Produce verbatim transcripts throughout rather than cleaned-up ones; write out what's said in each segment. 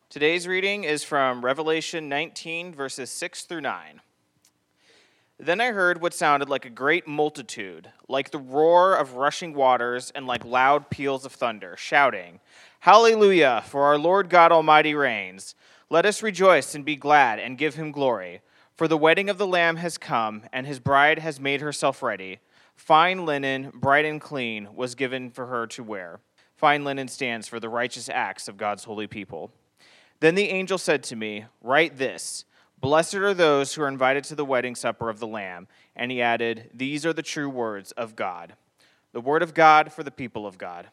Today's reading is from Revelation nineteen, verses six through nine. Then I heard what sounded like a great multitude, like the roar of rushing waters and like loud peals of thunder, shouting, "Hallelujah, for our Lord God Almighty reigns. Let us rejoice and be glad and give him glory. For the wedding of the Lamb has come, and his bride has made herself ready. Fine linen, bright and clean, was given for her to wear." Fine linen stands for the righteous acts of God's holy people. Then the angel said to me, "Write this, blessed are those who are invited to the wedding supper of the Lamb." And he added, "These are the true words of God." The word of God for the people of God.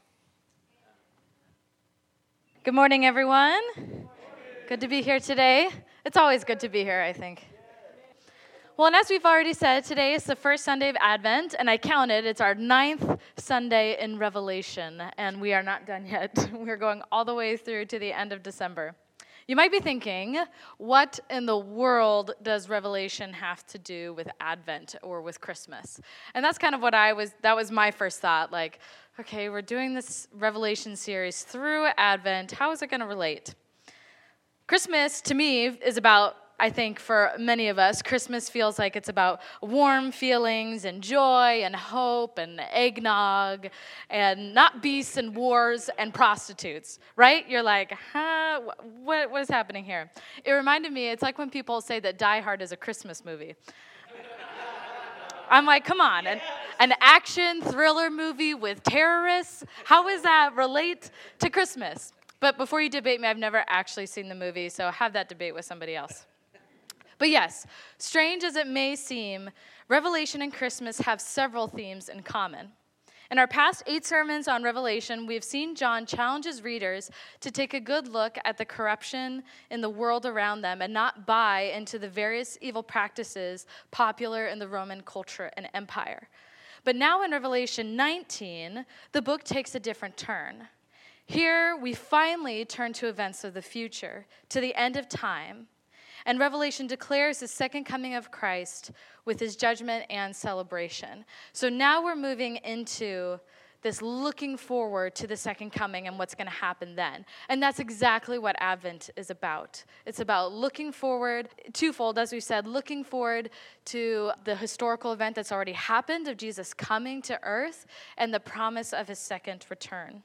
Good morning, everyone. Good to be here today. It's always good to be here, I think. Well, and as we've already said, today is the first Sunday of Advent, and I counted, it's our ninth Sunday in Revelation, and we are not done yet. We're going all the way through to the end of December. You might be thinking, what in the world does Revelation have to do with Advent or with Christmas? And that's kind of what I was, that was my first thought, like, okay, we're doing this Revelation series through Advent, how is it going to relate? Christmas, to me, is about, I think for many of us, Christmas feels like it's about warm feelings and joy and hope and eggnog and not beasts and wars and prostitutes, right? You're like, huh, what, what is happening here? It reminded me, it's like when people say that Die Hard is a Christmas movie. I'm like, come on, an, an action thriller movie with terrorists? How does that relate to Christmas? But before you debate me, I've never actually seen the movie, so have that debate with somebody else. But yes, strange as it may seem, Revelation and Christmas have several themes in common. In our past eight sermons on Revelation, we've seen John challenge his readers to take a good look at the corruption in the world around them and not buy into the various evil practices popular in the Roman culture and empire. But now in Revelation nineteen, the book takes a different turn. Here, we finally turn to events of the future, to the end of time. And Revelation declares the second coming of Christ with his judgment and celebration. So now we're moving into this looking forward to the second coming and what's going to happen then. And that's exactly what Advent is about. It's about looking forward, twofold, as we said, looking forward to the historical event that's already happened of Jesus coming to earth and the promise of his second return.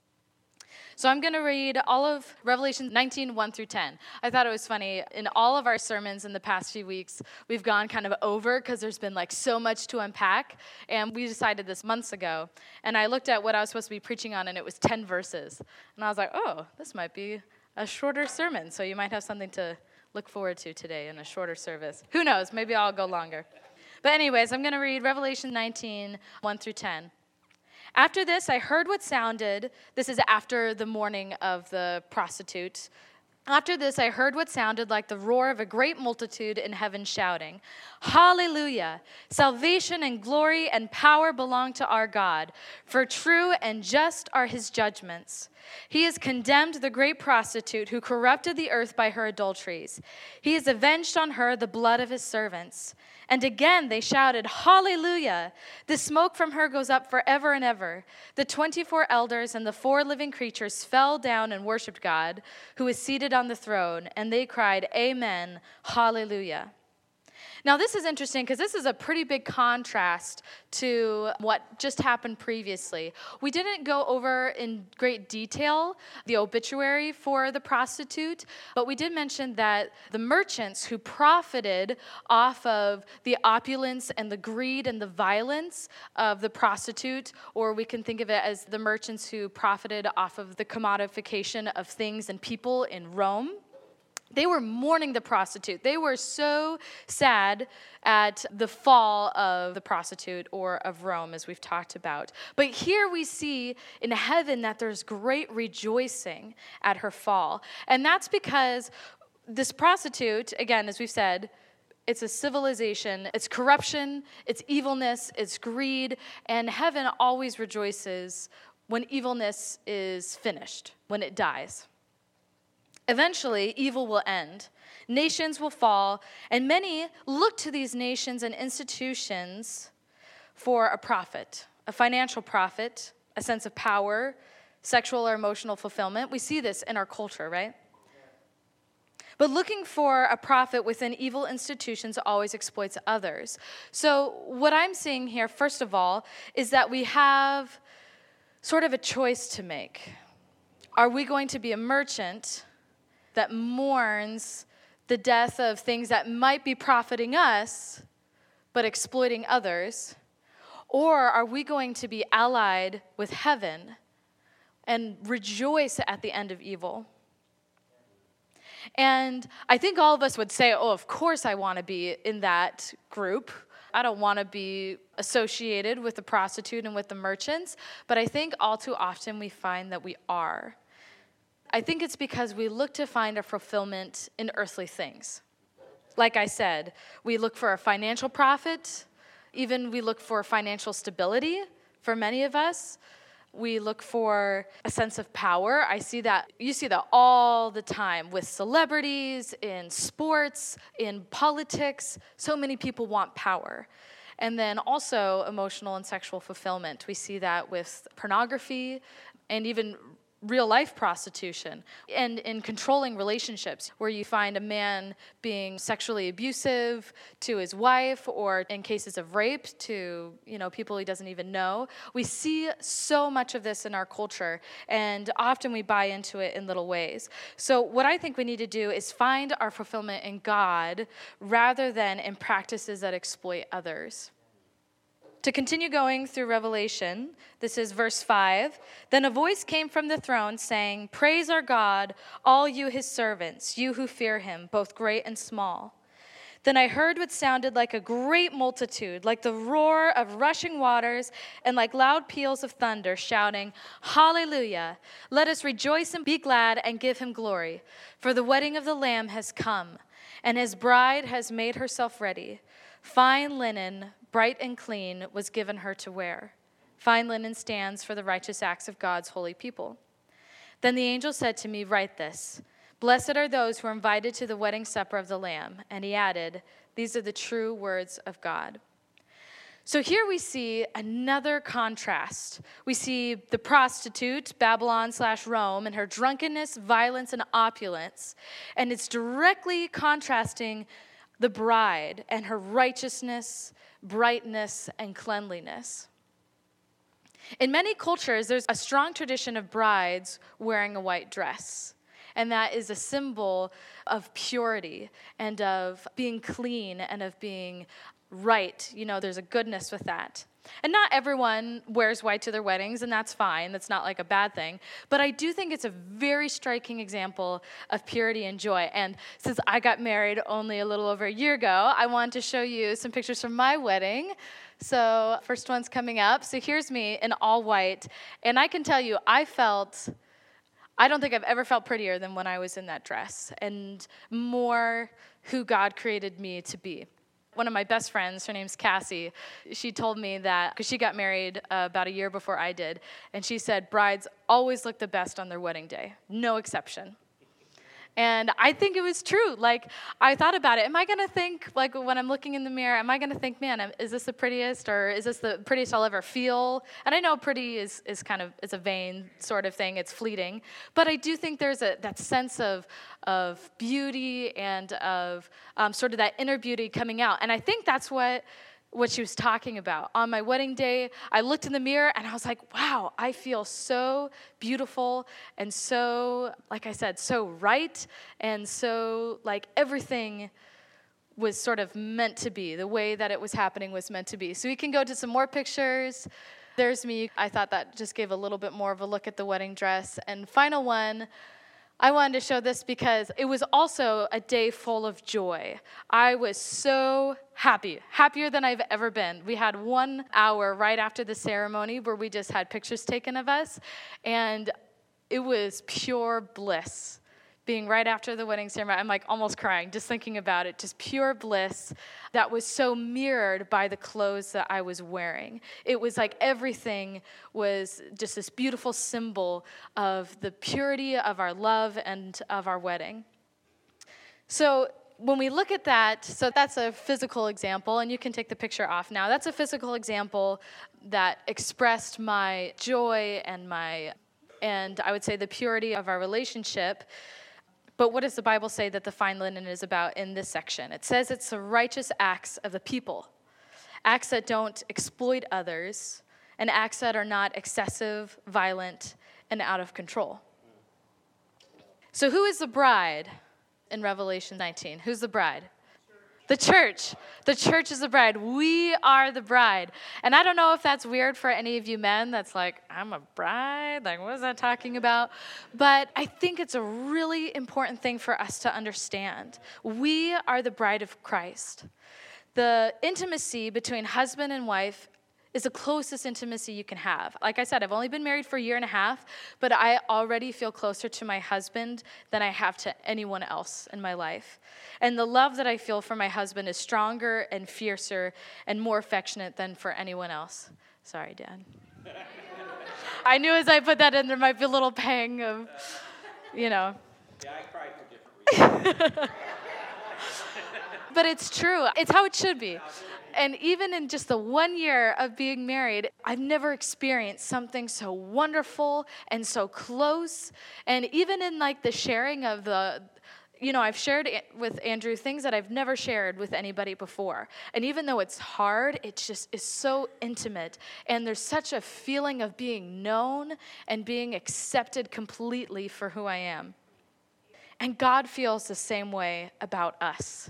So I'm going to read all of Revelation nineteen, one through ten. I thought it was funny. In all of our sermons in the past few weeks, we've gone kind of over because there's been like so much to unpack. And we decided this months ago. And I looked at what I was supposed to be preaching on, and it was ten verses. And I was like, oh, this might be a shorter sermon. So you might have something to look forward to today in a shorter service. Who knows? Maybe I'll go longer. But anyways, I'm going to read Revelation nineteen, one through ten. After this, I heard what sounded, this is after the mourning of the prostitute. After this, I heard what sounded like the roar of a great multitude in heaven shouting, "Hallelujah! Salvation and glory and power belong to our God, for true and just are his judgments. He has condemned the great prostitute who corrupted the earth by her adulteries. He has avenged on her the blood of his servants." And again they shouted, "Hallelujah! The smoke from her goes up forever and ever." The twenty-four elders and the four living creatures fell down and worshiped God, who is seated on the throne, and they cried, "Amen, Hallelujah." Now, this is interesting because this is a pretty big contrast to what just happened previously. We didn't go over in great detail the obituary for the prostitute, but we did mention that the merchants who profited off of the opulence and the greed and the violence of the prostitute, or we can think of it as the merchants who profited off of the commodification of things and people in Rome, they were mourning the prostitute. They were so sad at the fall of the prostitute or of Rome, as we've talked about. But here we see in heaven that there's great rejoicing at her fall. And that's because this prostitute, again, as we've said, it's a civilization, it's corruption, it's evilness, it's greed, and heaven always rejoices when evilness is finished, when it dies. Eventually, evil will end, nations will fall, and many look to these nations and institutions for a profit, a financial profit, a sense of power, sexual or emotional fulfillment. We see this in our culture, right? But looking for a profit within evil institutions always exploits others. So what I'm seeing here, first of all, is that we have sort of a choice to make. Are we going to be a merchant that mourns the death of things that might be profiting us, but exploiting others? Or are we going to be allied with heaven and rejoice at the end of evil? And I think all of us would say, oh, of course I want to be in that group. I don't want to be associated with the prostitute and with the merchants. But I think all too often we find that we are. I think it's because we look to find our fulfillment in earthly things. Like I said, we look for a financial profit. Even we look for financial stability for many of us. We look for a sense of power. I see that, you see that all the time with celebrities, in sports, in politics. So many people want power. And then also emotional and sexual fulfillment. We see that with pornography and even real life prostitution, and in controlling relationships where you find a man being sexually abusive to his wife, or in cases of rape to, you know, people he doesn't even know. We see so much of this in our culture, and often we buy into it in little ways. So what I think we need to do is find our fulfillment in God rather than in practices that exploit others. To continue going through Revelation, this is verse five. Then a voice came from the throne saying, "Praise our God, all you his servants, you who fear him, both great and small." Then I heard what sounded like a great multitude, like the roar of rushing waters and like loud peals of thunder, shouting, "Hallelujah! Let us rejoice and be glad and give him glory. For the wedding of the Lamb has come, and his bride has made herself ready. Fine linen, bright and clean, was given her to wear. Fine linen stands for the righteous acts of God's holy people." Then the angel said to me, "Write this. Blessed are those who are invited to the wedding supper of the Lamb." And he added, "These are the true words of God." So here we see another contrast. We see the prostitute, Babylon slash Rome, and her drunkenness, violence, and opulence. And it's directly contrasting the bride and her righteousness, brightness, and cleanliness. In many cultures, there's a strong tradition of brides wearing a white dress. And that is a symbol of purity and of being clean and of being right. You know, there's a goodness with that. And not everyone wears white to their weddings, and that's fine. That's not like a bad thing. But I do think it's a very striking example of purity and joy. And since I got married only a little over a year ago, I wanted to show you some pictures from my wedding. So first one's coming up. So here's me in all white. And I can tell you, I felt, I don't think I've ever felt prettier than when I was in that dress, and more who God created me to be. One of my best friends, her name's Cassie, she told me that, because she got married uh, about a year before I did, and she said brides always look the best on their wedding day, no exception. And I think it was true. Like, I thought about it. Am I going to think, like, when I'm looking in the mirror, am I going to think, man, is this the prettiest, or is this the prettiest I'll ever feel? And I know pretty is, is kind of, it's a vain sort of thing. It's fleeting. But I do think there's a that sense of, of beauty and of um, sort of that inner beauty coming out. And I think that's what what she was talking about. On my wedding day, I looked in the mirror and I was like, wow, I feel so beautiful and so, like I said, so right, and so like everything was sort of meant to be. The way that it was happening was meant to be. So we can go to some more pictures. There's me. I thought that just gave a little bit more of a look at the wedding dress. And final one, I wanted to show this because it was also a day full of joy. I was so happy, happier than I've ever been. We had one hour right after the ceremony where we just had pictures taken of us, and it was pure bliss. Being right after the wedding ceremony, I'm like almost crying just thinking about it. Just pure bliss that was so mirrored by the clothes that I was wearing. It was like everything was just this beautiful symbol of the purity of our love and of our wedding. So when we look at that, so that's a physical example, and you can take the picture off now. That's a physical example that expressed my joy and my, and I would say the purity of our relationship. But what does the Bible say that the fine linen is about in this section? It says it's the righteous acts of the people, acts that don't exploit others, and acts that are not excessive, violent, and out of control. So who is the bride in Revelation nineteen? Who's the bride? The church. The church is the bride. We are the bride. And I don't know if that's weird for any of you men that's like, I'm a bride? Like, what is that talking about? But I think it's a really important thing for us to understand. We are the bride of Christ. The intimacy between husband and wife is the closest intimacy you can have. Like I said, I've only been married for a year and a half, but I already feel closer to my husband than I have to anyone else in my life. And the love that I feel for my husband is stronger and fiercer and more affectionate than for anyone else. Sorry, Dad. I knew as I put that in, there might be a little pang of, you know. Yeah, I cried for different reasons. But it's true. It's how it should be. And even in just the one year of being married, I've never experienced something so wonderful and so close. And even in like the sharing of the, you know, I've shared with Andrew things that I've never shared with anybody before. And even though it's hard, it just is so intimate. And there's such a feeling of being known and being accepted completely for who I am. And God feels the same way about us.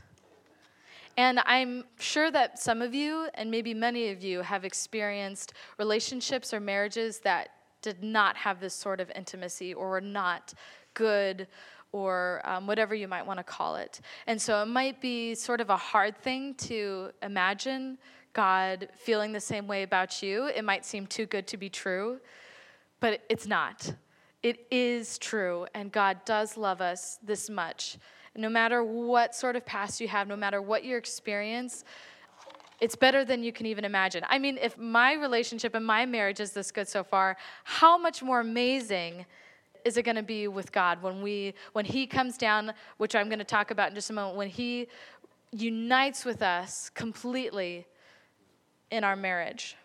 And I'm sure that some of you, and maybe many of you, have experienced relationships or marriages that did not have this sort of intimacy or were not good or um, whatever you might want to call it. And so it might be sort of a hard thing to imagine God feeling the same way about you. It might seem too good to be true, but it's not. It is true, and God does love us this much. No matter what sort of past you have, no matter what your experience, it's better than you can even imagine. I mean, if my relationship and my marriage is this good so far, how much more amazing is it going to be with God when we, when He comes down, which I'm going to talk about in just a moment, when He unites with us completely in our marriage.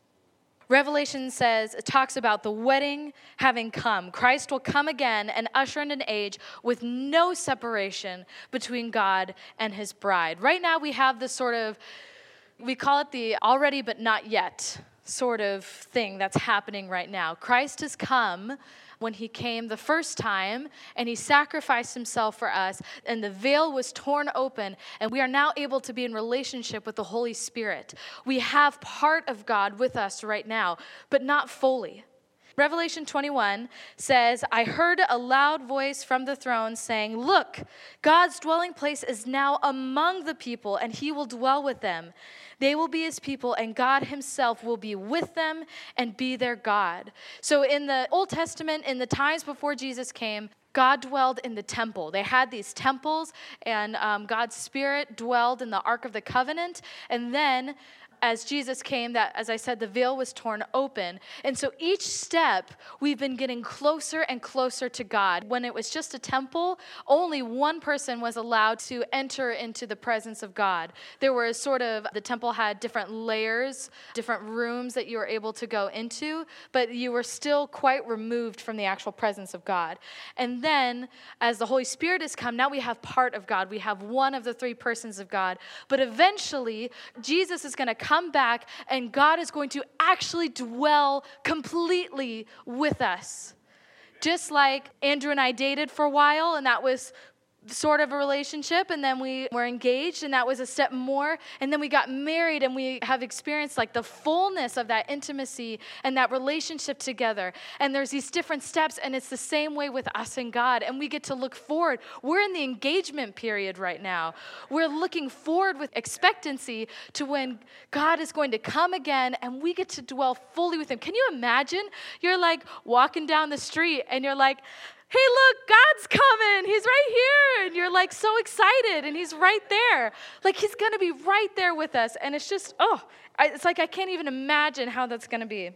Revelation says, it talks about the wedding having come. Christ will come again and usher in an age with no separation between God and His bride. Right now we have this sort of, we call it the already but not yet sort of thing that's happening right now. Christ has come when He came the first time, and He sacrificed Himself for us, and the veil was torn open, and we are now able to be in relationship with the Holy Spirit. We have part of God with us right now, but not fully. Revelation twenty-one says, I heard a loud voice from the throne saying, look, God's dwelling place is now among the people, and He will dwell with them. They will be His people, and God Himself will be with them and be their God. So in the Old Testament, in the times before Jesus came, God dwelled in the temple. They had these temples, and um, God's Spirit dwelled in the Ark of the Covenant. And then as Jesus came, that, as I said, the veil was torn open. And so each step, we've been getting closer and closer to God. When it was just a temple, only one person was allowed to enter into the presence of God. There were sort of, the temple had different layers, different rooms that you were able to go into, but you were still quite removed from the actual presence of God. And then, as the Holy Spirit has come, now we have part of God. We have one of the three persons of God. But eventually, Jesus is going to come back, and God is going to actually dwell completely with us. Just like Andrew and I dated for a while, and that was sort of a relationship, and then we were engaged, and that was a step more, and then we got married, and we have experienced like the fullness of that intimacy and that relationship together. And there's these different steps, and it's the same way with us and God, and we get to look forward. We're in the engagement period right now. We're looking forward with expectancy to when God is going to come again, and we get to dwell fully with Him. Can you imagine? You're like walking down the street, and you're like, hey, look, God's coming. He's right here. And you're like so excited, and He's right there. Like He's going to be right there with us. And it's just, oh, I, it's like I can't even imagine how that's going to be.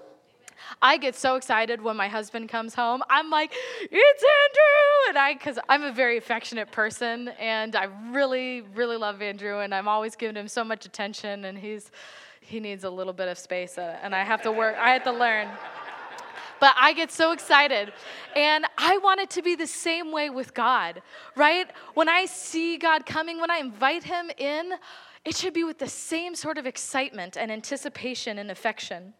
I get so excited when my husband comes home. I'm like, it's Andrew. And I, because I'm a very affectionate person, and I really, really love Andrew, and I'm always giving him so much attention, and he's, he needs a little bit of space, uh, and I have to work, I have to learn. but I get so excited. And I want it to be the same way with God, right? When I see God coming, when I invite him in, it should be with the same sort of excitement and anticipation and affection.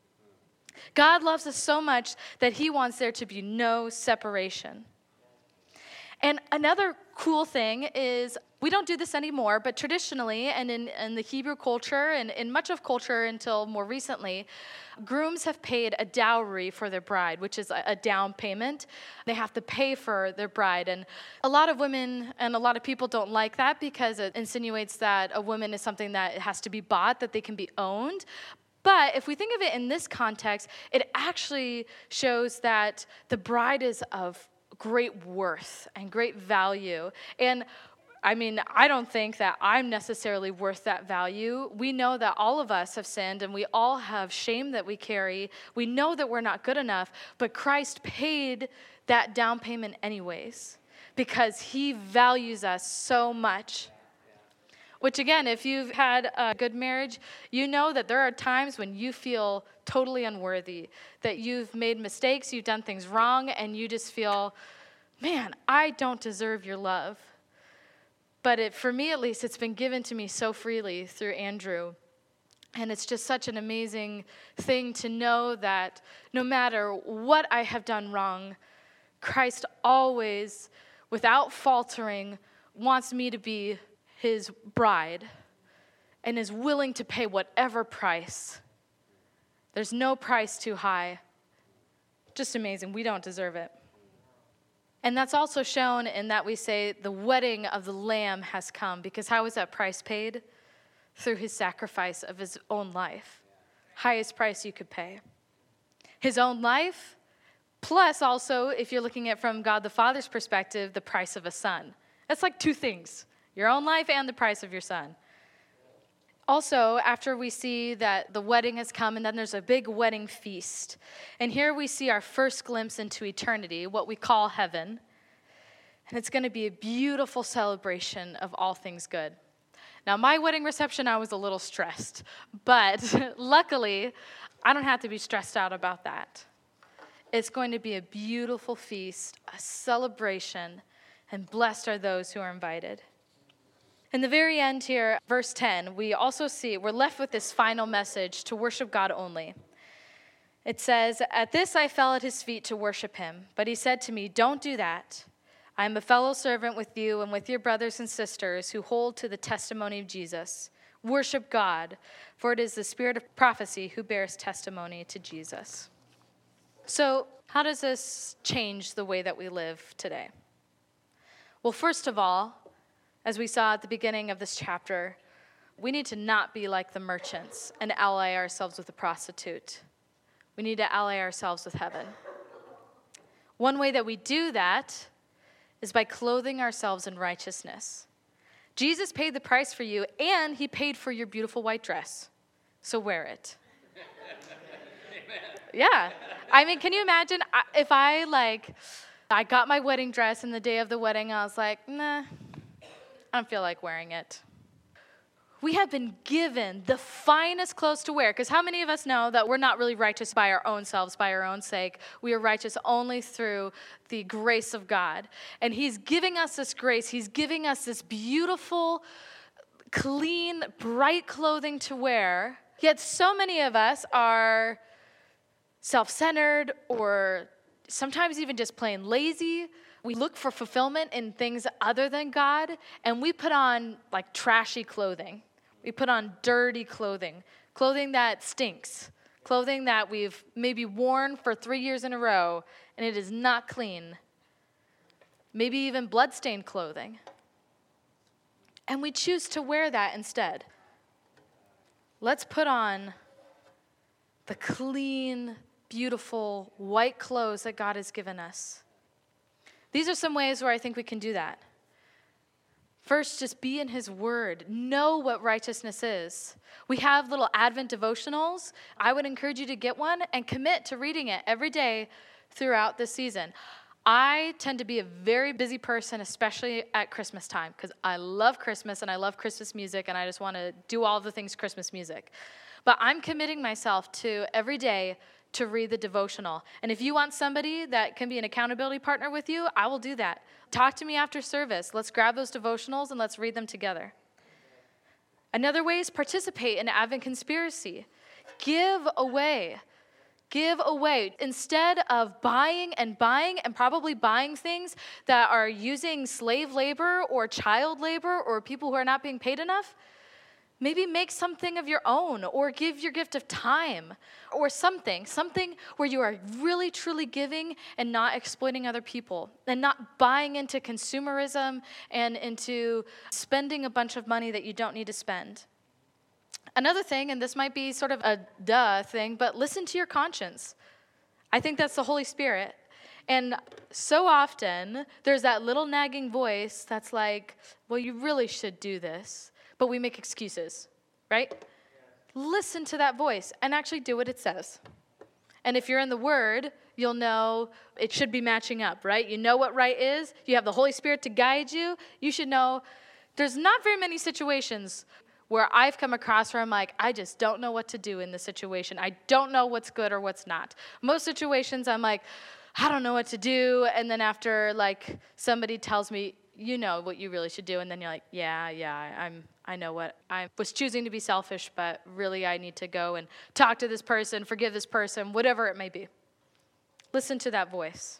God loves us so much that he wants there to be no separation. And another cool thing is, we don't do this anymore, but traditionally, and in, in the Hebrew culture, and in much of culture until more recently, grooms have paid a dowry for their bride, which is a, a down payment. They have to pay for their bride. And a lot of women and a lot of people don't like that because it insinuates that a woman is something that has to be bought, that they can be owned. But if we think of it in this context, it actually shows that the bride is of great worth and great value. And I mean, I don't think that I'm necessarily worth that value. We know that all of us have sinned and we all have shame that we carry. We know that we're not good enough, but Christ paid that down payment anyways because he values us so much. Which again, if you've had a good marriage, you know that there are times when you feel totally unworthy, that you've made mistakes, you've done things wrong, and you just feel, man, I don't deserve your love. But it, for me at least, it's been given to me so freely through Andrew. And it's just such an amazing thing to know that no matter what I have done wrong, Christ always, without faltering, wants me to be his bride and is willing to pay whatever price. There's no price too high. Just amazing. We don't deserve it. And that's also shown in that we say the wedding of the Lamb has come, because how was that price paid? Through his sacrifice of his own life. Highest price you could pay. His own life, plus also, if you're looking at from God the Father's perspective, the price of a son. That's like two things. Your own life and the price of your son. Also, after we see that the wedding has come, and then there's a big wedding feast. And here we see our first glimpse into eternity, what we call heaven. And it's going to be a beautiful celebration of all things good. Now, my wedding reception, I was a little stressed. But luckily, I don't have to be stressed out about that. It's going to be a beautiful feast, a celebration, and blessed are those who are invited. In the very end here, verse ten, we also see, we're left with this final message to worship God only. It says, "At this I fell at his feet to worship him, but he said to me, 'Don't do that. I am a fellow servant with you and with your brothers and sisters who hold to the testimony of Jesus. Worship God, for it is the spirit of prophecy who bears testimony to Jesus.'" So, how does this change the way that we live today? Well, first of all, as we saw at the beginning of this chapter, we need to not be like the merchants and ally ourselves with the prostitute. We need to ally ourselves with heaven. One way that we do that is by clothing ourselves in righteousness. Jesus paid the price for you, and he paid for your beautiful white dress. So wear it. Yeah. I mean, can you imagine if I, like, I got my wedding dress, and the day of the wedding, I was like, nah. I don't feel like wearing it. We have been given the finest clothes to wear, because how many of us know that we're not really righteous by our own selves, by our own sake? We are righteous only through the grace of God. And he's giving us this grace. He's giving us this beautiful, clean, bright clothing to wear. Yet so many of us are self-centered or sometimes even just plain lazy. We look for fulfillment in things other than God, and we put on like trashy clothing. We put on dirty clothing, clothing that stinks, clothing that we've maybe worn for three years in a row, and it is not clean. Maybe even bloodstained clothing. And we choose to wear that instead. Let's put on the clean, beautiful, white clothes that God has given us. These are some ways where I think we can do that. First, just be in his word. Know what righteousness is. We have little Advent devotionals. I would encourage you to get one and commit to reading it every day throughout this season. I tend to be a very busy person, especially at Christmas time, because I love Christmas and I love Christmas music, and I just want to do all the things Christmas music. But I'm committing myself to every day to read the devotional. And if you want somebody that can be an accountability partner with you, I will do that. Talk to me after service. Let's grab those devotionals and let's read them together. Another way is participate in Advent Conspiracy. Give away. Give away. Instead of buying and buying and probably buying things that are using slave labor or child labor or people who are not being paid enough, maybe make something of your own or give your gift of time or something, something where you are really, truly giving and not exploiting other people and not buying into consumerism and into spending a bunch of money that you don't need to spend. Another thing, and this might be sort of a duh thing, but listen to your conscience. I think that's the Holy Spirit. And so often, there's that little nagging voice that's like, well, you really should do this. But we make excuses, right? Yeah. Listen to that voice and actually do what it says. And if you're in the Word, you'll know it should be matching up, right? You know what right is. You have the Holy Spirit to guide you. You should know there's not very many situations where I've come across where I'm like, I just don't know what to do in this situation. I don't know what's good or what's not. Most situations, I'm like, I don't know what to do. And then after, like, somebody tells me, you know what you really should do. And then you're like, yeah, yeah, I'm, I know what. I was choosing to be selfish, but really I need to go and talk to this person, forgive this person, whatever it may be. Listen to that voice.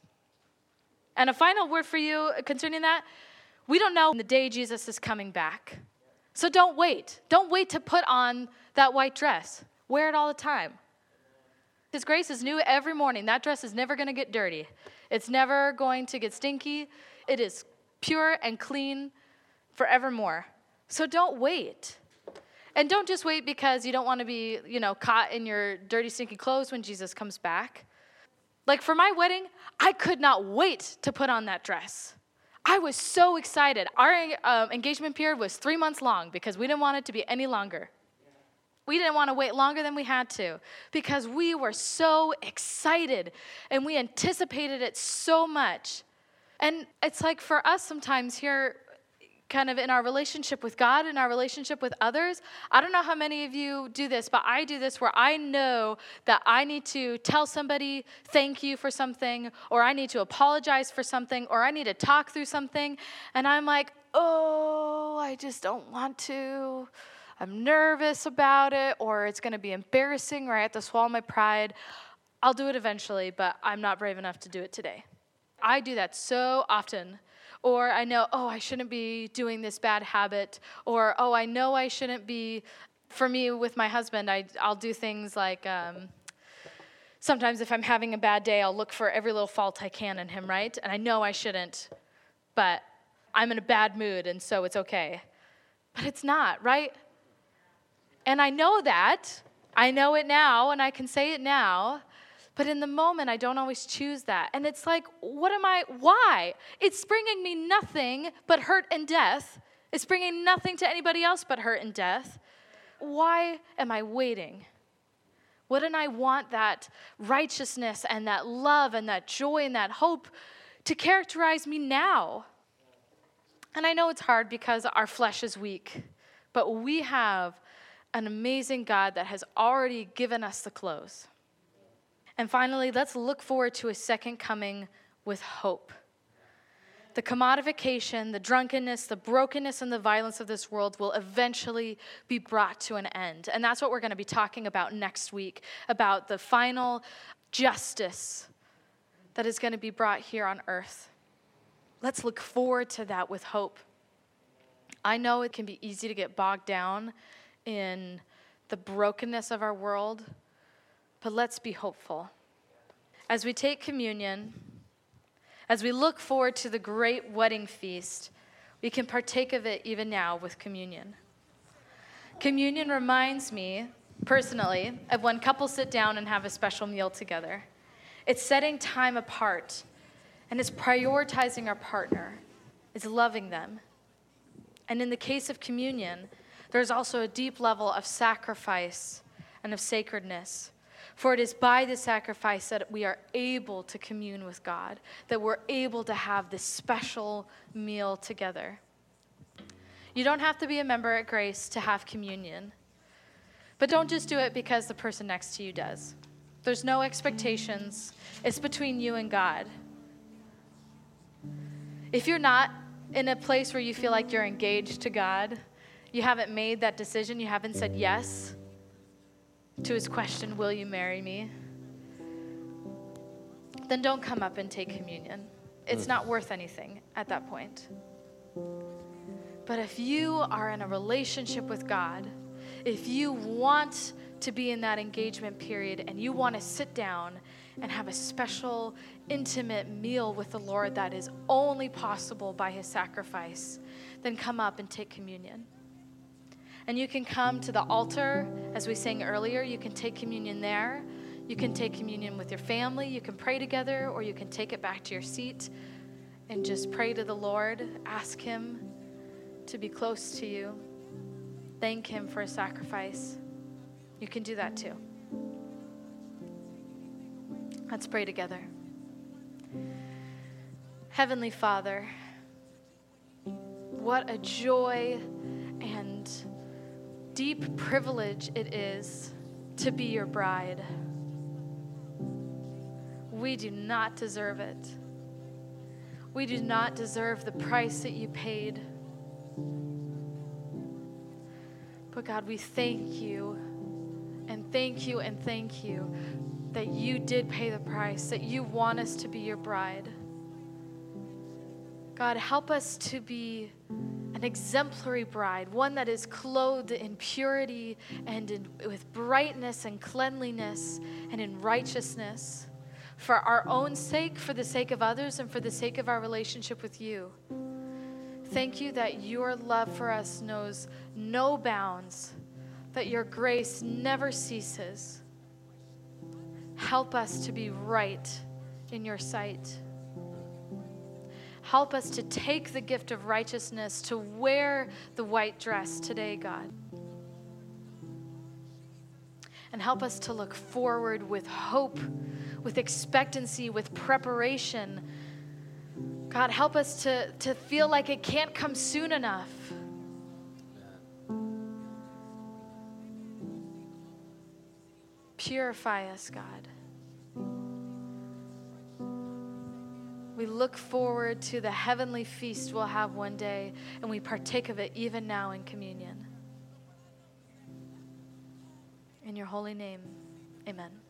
And a final word for you concerning that, we don't know the day Jesus is coming back. So don't wait. Don't wait to put on that white dress. Wear it all the time. His grace is new every morning. That dress is never going to get dirty. It's never going to get stinky. It is pure and clean forevermore. So don't wait. And don't just wait because you don't want to be, you know, caught in your dirty, stinky clothes when Jesus comes back. Like for my wedding, I could not wait to put on that dress. I was so excited. Our um, engagement period was three months long because we didn't want it to be any longer. We didn't want to wait longer than we had to because we were so excited and we anticipated it so much. And it's like for us sometimes here, kind of in our relationship with God and our relationship with others, I don't know how many of you do this, but I do this where I know that I need to tell somebody thank you for something, or I need to apologize for something, or I need to talk through something, and I'm like, oh, I just don't want to. I'm nervous about it, or it's going to be embarrassing, or I have to swallow my pride. I'll do it eventually, but I'm not brave enough to do it today. I do that so often. Or I know, oh, I shouldn't be doing this bad habit. Or, oh, I know I shouldn't be. For me, with my husband, I, I'll do things like um, sometimes if I'm having a bad day, I'll look for every little fault I can in him, right? And I know I shouldn't, but I'm in a bad mood, and so it's okay. But it's not, right? And I know that. I know it now, and I can say it now. But in the moment, I don't always choose that. And it's like, what am I, why? It's bringing me nothing but hurt and death. It's bringing nothing to anybody else but hurt and death. Why am I waiting? Wouldn't I want that righteousness and that love and that joy and that hope to characterize me now? And I know it's hard because our flesh is weak, but we have an amazing God that has already given us the clothes. And finally, let's look forward to a second coming with hope. The commodification, the drunkenness, the brokenness, and the violence of this world will eventually be brought to an end. And that's what we're going to be talking about next week, about the final justice that is going to be brought here on earth. Let's look forward to that with hope. I know it can be easy to get bogged down in the brokenness of our world, but let's be hopeful. As we take communion, as we look forward to the great wedding feast, we can partake of it even now with communion. Communion reminds me, personally, of when couples sit down and have a special meal together. It's setting time apart, and it's prioritizing our partner. It's loving them. And in the case of communion, there's also a deep level of sacrifice and of sacredness. For it is by the sacrifice that we are able to commune with God, that we're able to have this special meal together. You don't have to be a member at Grace to have communion. But don't just do it because the person next to you does. There's no expectations. It's between you and God. If you're not in a place where you feel like you're engaged to God, you haven't made that decision, you haven't said yes to his question, will you marry me? Then don't come up and take communion. It's not worth anything at that point. But if you are in a relationship with God, if you want to be in that engagement period and you want to sit down and have a special, intimate meal with the Lord that is only possible by his sacrifice, then come up and take communion. And you can come to the altar, as we sang earlier. You can take communion there. You can take communion with your family. You can pray together, or you can take it back to your seat and just pray to the Lord. Ask him to be close to you. Thank him for his sacrifice. You can do that too. Let's pray together. Heavenly Father, what a joy and deep privilege it is to be your bride. We do not deserve it. We do not deserve the price that you paid. But God, we thank you and thank you and thank you that you did pay the price, that you want us to be your bride. God, help us to be an exemplary bride, one that is clothed in purity and in, with brightness and cleanliness and in righteousness for our own sake, for the sake of others, and for the sake of our relationship with you. Thank you that your love for us knows no bounds, that your grace never ceases. Help us to be right in your sight. Help us to take the gift of righteousness, to wear the white dress today, God. And help us to look forward with hope, with expectancy, with preparation. God, help us to, to feel like it can't come soon enough. Purify us, God. We look forward to the heavenly feast we'll have one day, and we partake of it even now in communion. In your holy name, amen.